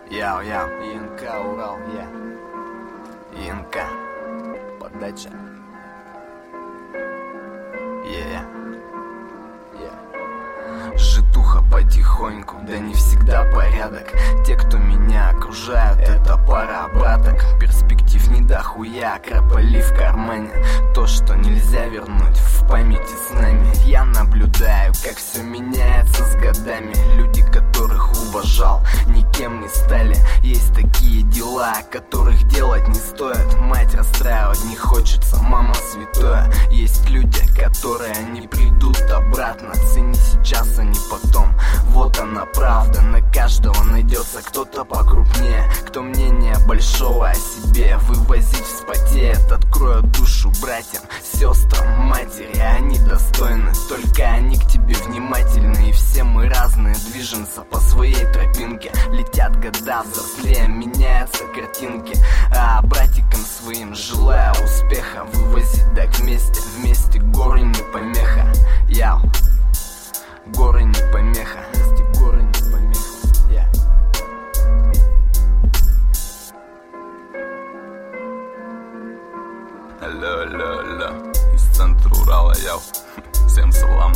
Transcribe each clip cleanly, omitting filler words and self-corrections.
Яу, ИНК, Урал, ИНК, подача. Житуха потихоньку, да не всегда порядок. Те, кто меня окружают, это пара обраток. Перспектив не дохуя, кропали в кармане. То, что нельзя вернуть в памяти с нами. Я наблюдаю, как все меняется с годами. Люди, которых уважал, никем не стали. Есть такие дела, которых делать не стоит. Мать расстраивать не хочется, мама святое. Есть люди, которые не придут обратно. Цени сейчас, а не потом. Вот она правда, на каждого найдется кто-то покрупнее, кто мнение большого о себе вывозить вспотеет. Открою душу братьям, сестрам, матери, они достойны. Только они к тебе внимательны. И все мы разные, движемся по своей тропинке. Летят года, взрослеем, меняются картинки. А братикам своим желаю успеха. Вывозить так вместе, вместе горы не помеха. Яу, горы не помеха. Вместе горы не помеха. Алло, из центра Урала, яу. Всем салама.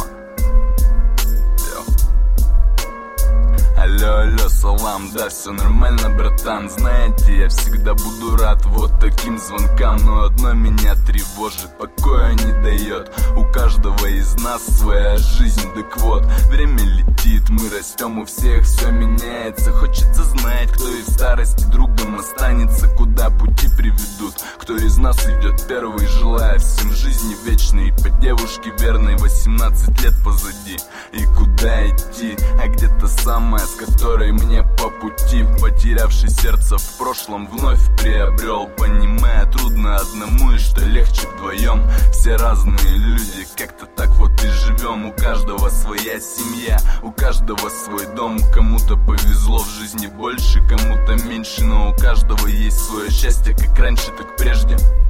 Алло, салам, да, все нормально, братан. Знаете, я всегда буду рад вот таким звонкам. Но одно меня тревожит, покоя не дает. У каждого из нас своя жизнь, так вот. Время летит, мы растем, у всех все меняется. Хочется знать, кто и в старости другом останется. Куда пути приведут, кто из нас идет первый. Желаю всем жизни вечной, по девушке верной. 18 лет позади, и куда идти? А где-то самое, с которой мне по пути. Потерявший сердце в прошлом вновь приобрел. Понимая, трудно одному и что легче вдвоем. Все разные люди, как-то так вот и живем. У каждого своя семья, у каждого свой дом. Кому-то повезло в жизни больше, кому-то меньше. Но у каждого есть свое счастье, как раньше, так прежде.